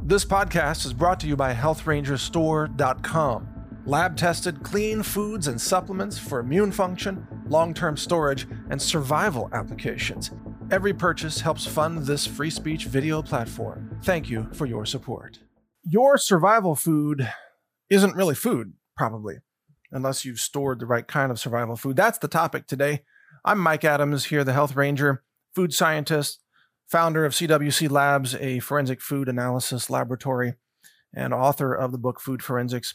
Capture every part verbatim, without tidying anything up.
This podcast is brought to you by health ranger store dot com. Lab-tested, clean foods and supplements for immune function, long-term storage, and survival applications. Every purchase helps fund this free speech video platform. Thank you for your support. Your survival food isn't really food, probably, unless you've stored the right kind of survival food. That's the topic today. I'm Mike Adams here, the Health Ranger, food scientist, founder of C W C Labs, a forensic food analysis laboratory, and author of the book Food Forensics.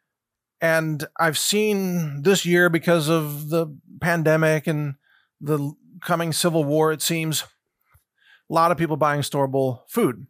And I've seen this year, because of the pandemic and the coming civil war, it seems, a lot of people buying storable food.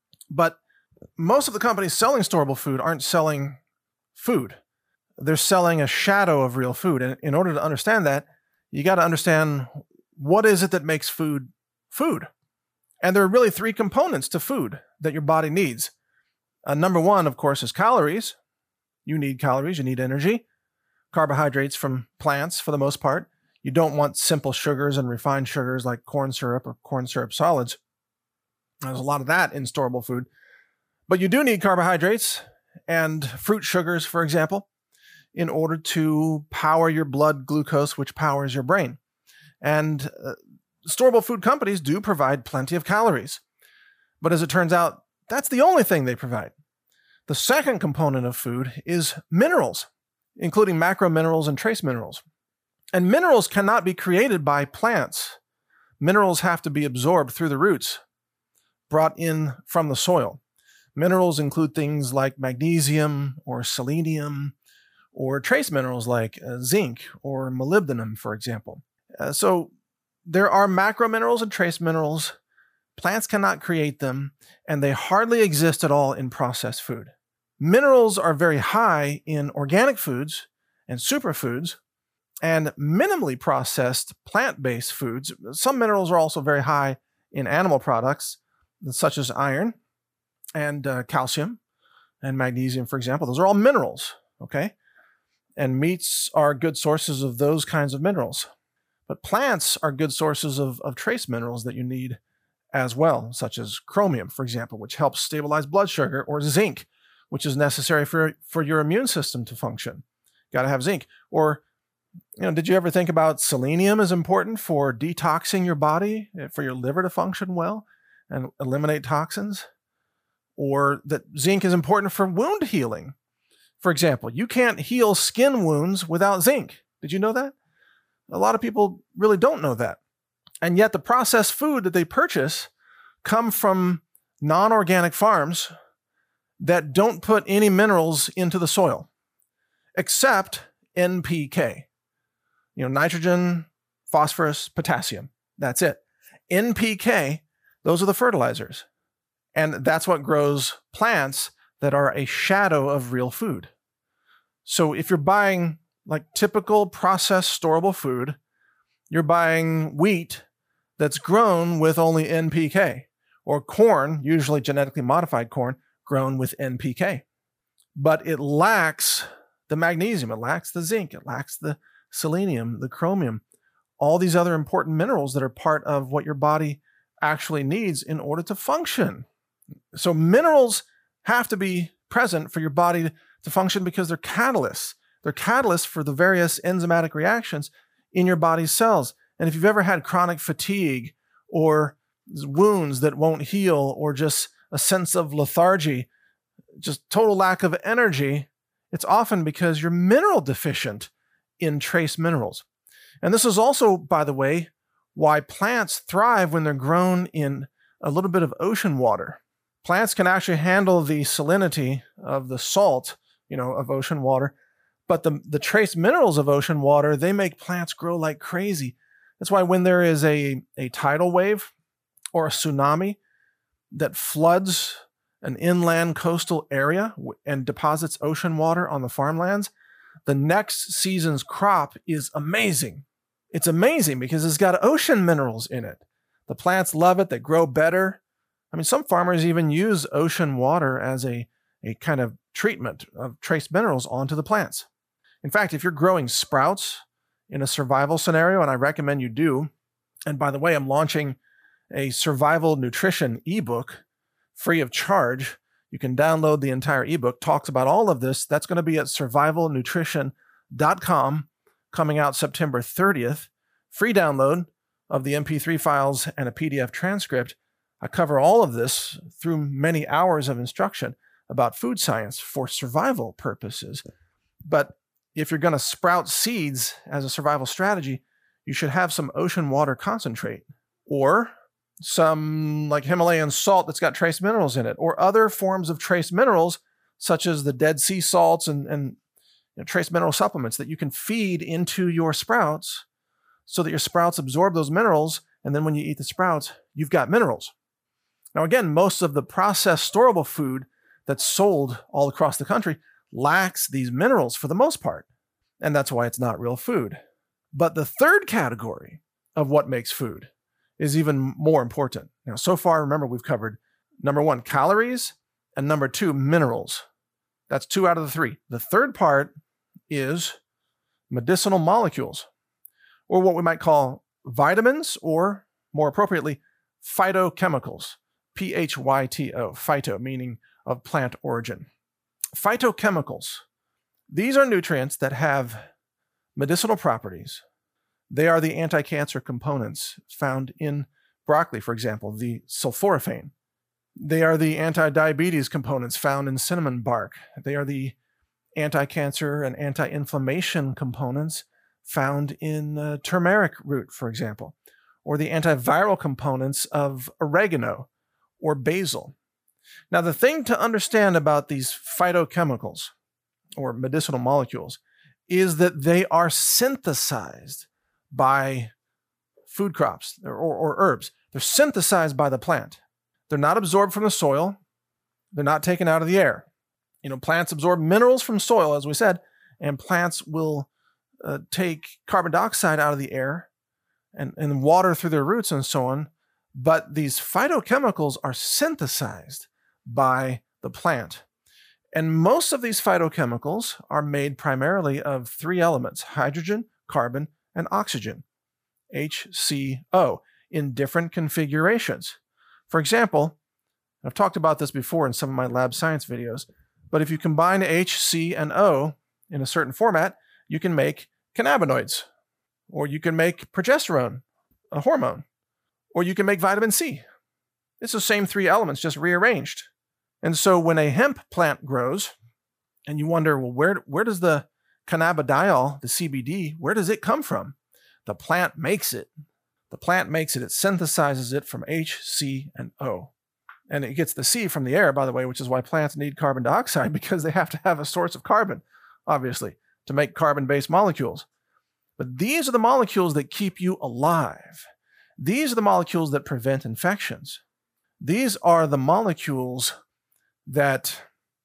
But most of the companies selling storable food aren't selling food. They're selling a shadow of real food. And in order to understand that, you got to understand, what is it that makes food food? And there are really three components to food that your body needs. Uh, number one, of course, is calories. You need calories, you need energy. Carbohydrates from plants, for the most part. You don't want simple sugars and refined sugars like corn syrup or corn syrup solids. There's a lot of that in storable food. But you do need carbohydrates and fruit sugars, for example, in order to power your blood glucose, which powers your brain. And uh, storable food companies do provide plenty of calories. But as it turns out, that's the only thing they provide. The second component of food is minerals, including macro minerals and trace minerals. And minerals cannot be created by plants. Minerals have to be absorbed through the roots, brought in from the soil. Minerals include things like magnesium or selenium, or trace minerals like uh, zinc or molybdenum, for example. Uh, so there are macro minerals and trace minerals. Plants cannot create them, and they hardly exist at all in processed food. Minerals are very high in organic foods and superfoods, and minimally processed plant-based foods. Some minerals are also very high in animal products, such as iron and uh, calcium and magnesium, for example. Those are all minerals, okay? And meats are good sources of those kinds of minerals. But plants are good sources of, of trace minerals that you need as well, such as chromium, for example, which helps stabilize blood sugar, or zinc, which is necessary for, for your immune system to function. Got to have zinc. Or, you know, did you ever think about selenium is important for detoxing your body, for your liver to function well and eliminate toxins? Or that zinc is important for wound healing. For example, you can't heal skin wounds without zinc. Did you know that? A lot of people really don't know that. And yet the processed food that they purchase come from non-organic farms that don't put any minerals into the soil, except N P K. You know, nitrogen, phosphorus, potassium. That's it. N P K, those are the fertilizers. And that's what grows plants that are a shadow of real food. So if you're buying like typical processed storable food, you're buying wheat that's grown with only N P K, or corn, usually genetically modified corn, grown with N P K. But it lacks the magnesium, it lacks the zinc, it lacks the selenium, the chromium, all these other important minerals that are part of what your body actually needs in order to function. So minerals have to be present for your body to function because they're catalysts. They're catalysts for the various enzymatic reactions in your body's cells. And if you've ever had chronic fatigue or wounds that won't heal, or just a sense of lethargy, just total lack of energy, it's often because you're mineral deficient in trace minerals. And this is also, by the way, why plants thrive when they're grown in a little bit of ocean water. Plants can actually handle the salinity of the salt, you know, of ocean water, but the, the trace minerals of ocean water, they make plants grow like crazy. That's why when there is a, a tidal wave or a tsunami that floods an inland coastal area and deposits ocean water on the farmlands, the next season's crop is amazing. It's amazing because it's got ocean minerals in it. The plants love it. They grow better. I mean, some farmers even use ocean water as a, a kind of treatment of trace minerals onto the plants. In fact, if you're growing sprouts in a survival scenario, and I recommend you do, and by the way, I'm launching a survival nutrition ebook free of charge. You can download the entire ebook, talks about all of this. That's going to be at survival nutrition dot com, coming out September thirtieth. Free download of the M P three files and a P D F transcript. I cover all of this through many hours of instruction about food science for survival purposes. But if you're going to sprout seeds as a survival strategy, you should have some ocean water concentrate or some like Himalayan salt that's got trace minerals in it, or other forms of trace minerals such as the Dead Sea salts and, and you know, trace mineral supplements that you can feed into your sprouts so that your sprouts absorb those minerals, and then when you eat the sprouts, you've got minerals. Now again, most of the processed storable food that's sold all across the country lacks these minerals for the most part, and that's why it's not real food. But the third category of what makes food is even more important. Now, so far, remember, we've covered number one, calories, and number two, minerals. That's two out of the three. The third part is medicinal molecules, or what we might call vitamins, or more appropriately, phytochemicals. P H Y T O, phyto, meaning of plant origin. Phytochemicals. These are nutrients that have medicinal properties. They are the anti-cancer components found in broccoli, for example, the sulforaphane. They are the anti-diabetes components found in cinnamon bark. They are the anti-cancer and anti-inflammation components found in uh, turmeric root, for example, or the antiviral components of oregano or basil. Now, the thing to understand about these phytochemicals or medicinal molecules is that they are synthesized by food crops or, or herbs. They're synthesized by the plant. They're not absorbed from the soil. They're not taken out of the air. You know, plants absorb minerals from soil, as we said, and plants will uh, take carbon dioxide out of the air and, and water through their roots and so on. But these phytochemicals are synthesized by the plant. And most of these phytochemicals are made primarily of three elements: hydrogen, carbon, and oxygen, H C O, in different configurations. For example, I've talked about this before in some of my lab science videos, but if you combine H, C, and O in a certain format, you can make cannabinoids, or you can make progesterone, a hormone, or you can make vitamin C. It's the same three elements, just rearranged. And so when a hemp plant grows, and you wonder, well, where, where does the cannabidiol, the C B D, where does it come from? The plant makes it. The plant makes it. It synthesizes it from H, C, and O. And it gets the C from the air, by the way, which is why plants need carbon dioxide, because they have to have a source of carbon, obviously, to make carbon-based molecules. But these are the molecules that keep you alive. These are the molecules that prevent infections. These are the molecules that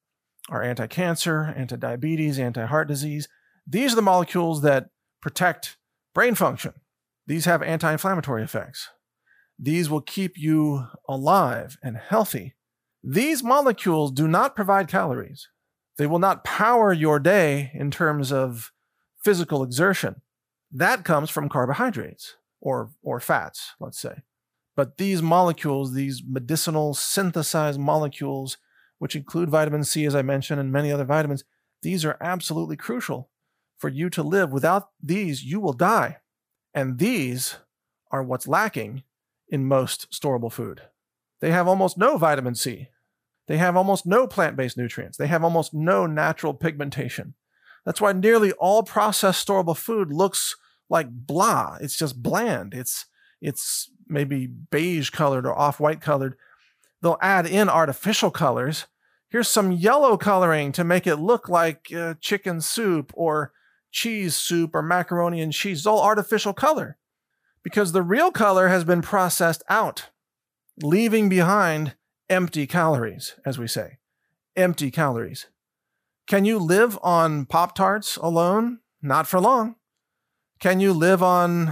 are anti-cancer, anti-diabetes, anti-heart disease. These are the molecules that protect brain function. These have anti-inflammatory effects. These will keep you alive and healthy. These molecules do not provide calories. They will not power your day in terms of physical exertion. That comes from carbohydrates or, or fats, let's say. But these molecules, these medicinal synthesized molecules, which include vitamin C, as I mentioned, and many other vitamins, these are absolutely crucial for you to live. Without these, you will die. And these are what's lacking in most storable food. They have almost no vitamin C. They have almost no plant-based nutrients. They have almost no natural pigmentation. That's why nearly all processed storable food looks like blah. It's just bland. It's, it's maybe beige colored or off-white colored. They'll add in artificial colors. Here's some yellow coloring to make it look like uh, chicken soup or cheese soup or macaroni and cheese. It's all artificial color because the real color has been processed out, leaving behind empty calories, as we say. Empty calories. Can you live on Pop-Tarts alone? Not for long. Can you live on,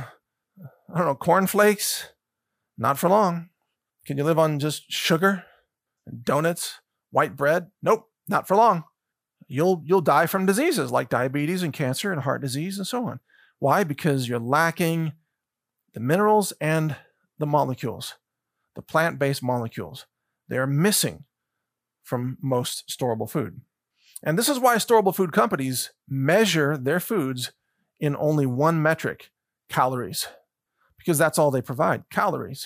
I don't know, cornflakes? Not for long. Can you live on just sugar and donuts, white bread? Nope, not for long. You'll, you'll die from diseases like diabetes and cancer and heart disease and so on. Why? Because you're lacking the minerals and the molecules, the plant-based molecules. They're missing. from most storable food. And this is why storable food companies measure their foods in only one metric, calories, because that's all they provide, calories.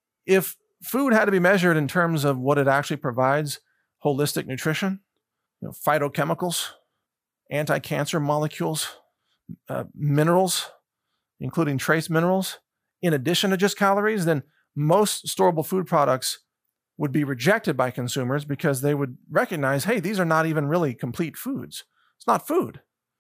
If food had to be measured in terms of what it actually provides, holistic nutrition, you know, phytochemicals, anti-cancer molecules, uh, minerals, including trace minerals, in addition to just calories, then most storable food products would be rejected by consumers because they would recognize, hey, these are not even really complete foods. It's not food.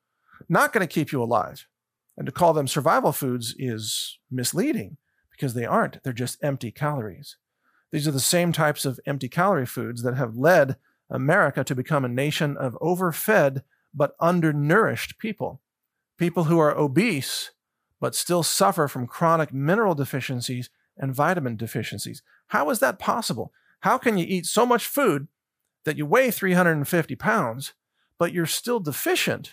Not going to keep you alive. And to call them survival foods is misleading because they aren't. They're just empty calories. These are the same types of empty calorie foods that have led America to become a nation of overfed but undernourished people. People who are obese but still suffer from chronic mineral deficiencies and vitamin deficiencies. How is that possible? How can you eat so much food that you weigh three hundred fifty pounds, but you're still deficient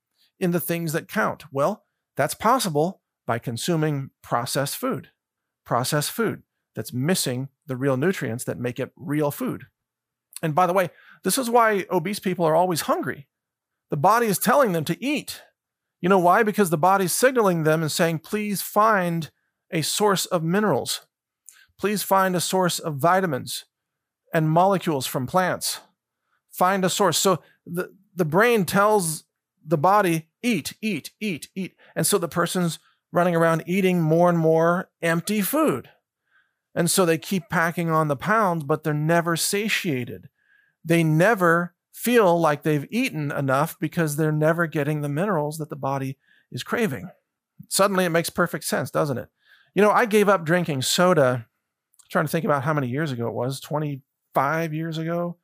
in the things that count? Well, that's possible by consuming processed food. Processed food that's missing the real nutrients that make it real food. And by the way, this is why obese people are always hungry. The body is telling them to eat. You know why? Because the body's signaling them and saying, please find a source of minerals. Please find a source of vitamins and molecules from plants. Find a source. So the, the brain tells the body, eat, eat, eat, eat. And so the person's running around eating more and more empty food. And so they keep packing on the pounds, but they're never satiated. They never feel like they've eaten enough because they're never getting the minerals that the body is craving. Suddenly it makes perfect sense, doesn't it? You know, I gave up drinking soda. I'm trying to think about how many years ago it was, twenty-five years ago.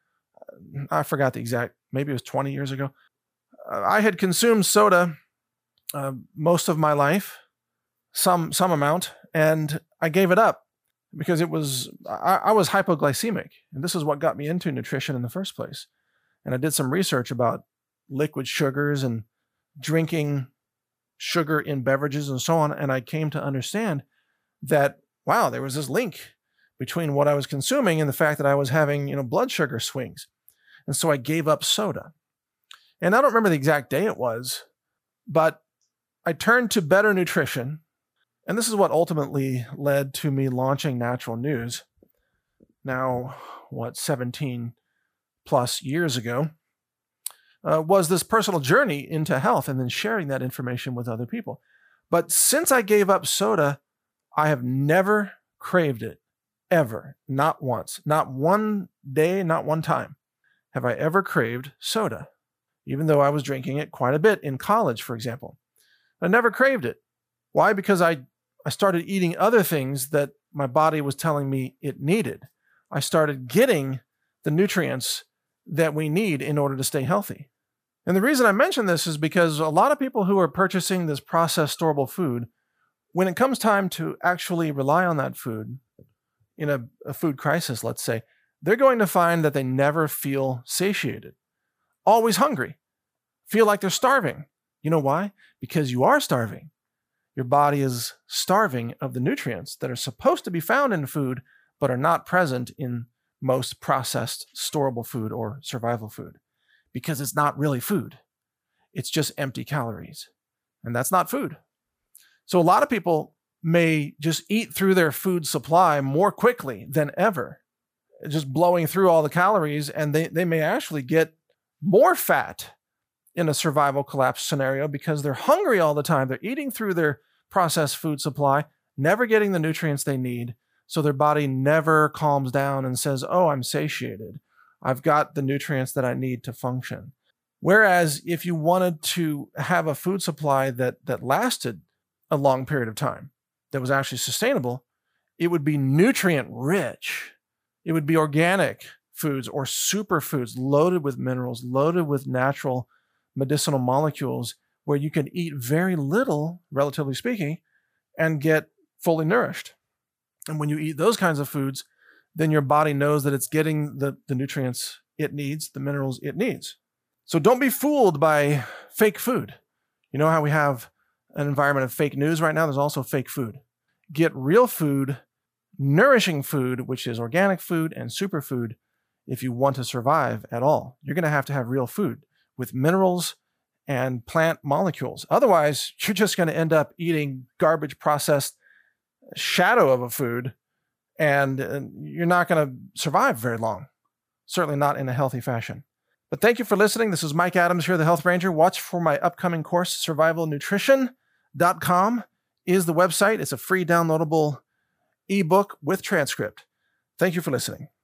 I forgot the exact, maybe it was twenty years ago. Uh, I had consumed soda uh, most of my life, some some amount, and I gave it up because it was, I, I was hypoglycemic. And this is what got me into nutrition in the first place. And I did some research about liquid sugars and drinking sugar in beverages and so on. And I came to understand that, wow, there was this link between what I was consuming and the fact that I was having, you know, blood sugar swings. And so I gave up soda. And I don't remember the exact day it was, but I turned to better nutrition. And this is what ultimately led to me launching Natural News. Now, what, seventeen plus years ago, uh, was this personal journey into health and then sharing that information with other people. But since I gave up soda, I have never craved it, ever, not once, not one day, not one time have I ever craved soda, even though I was drinking it quite a bit in college, for example. I never craved it. Why? Because I, I started eating other things that my body was telling me it needed. I started getting the nutrients that we need in order to stay healthy. And the reason I mention this is because a lot of people who are purchasing this processed storable food, when it comes time to actually rely on that food in a, a food crisis, let's say, they're going to find that they never feel satiated, always hungry, feel like they're starving. You know why? Because you are starving. Your body is starving of the nutrients that are supposed to be found in food, but are not present in most processed storable food or survival food, because it's not really food. It's just empty calories. And that's not food. So a lot of people may just eat through their food supply more quickly than ever, just blowing through all the calories, and they, they may actually get more fat in a survival collapse scenario because they're hungry all the time. They're eating through their processed food supply, never getting the nutrients they need, so their body never calms down and says, oh, I'm satiated. I've got the nutrients that I need to function. Whereas if you wanted to have a food supply that, that lasted a long period of time, that was actually sustainable, it would be nutrient rich. It would be organic foods or superfoods loaded with minerals, loaded with natural medicinal molecules, where you can eat very little, relatively speaking, and get fully nourished. And when you eat those kinds of foods, then your body knows that it's getting the, the nutrients it needs, the minerals it needs. So don't be fooled by fake food. You know how we have an environment of fake news right now? There's also fake food. Get real food, nourishing food, which is organic food and superfood, if you want to survive at all. You're going to have to have real food with minerals and plant molecules. Otherwise, you're just going to end up eating garbage processed shadow of a food, and uh, you're not going to survive very long. Certainly not in a healthy fashion. But thank you for listening. This is Mike Adams here, the Health Ranger. Watch for my upcoming course. survival nutrition dot com is the website. It's a free downloadable ebook with transcript. Thank you for listening.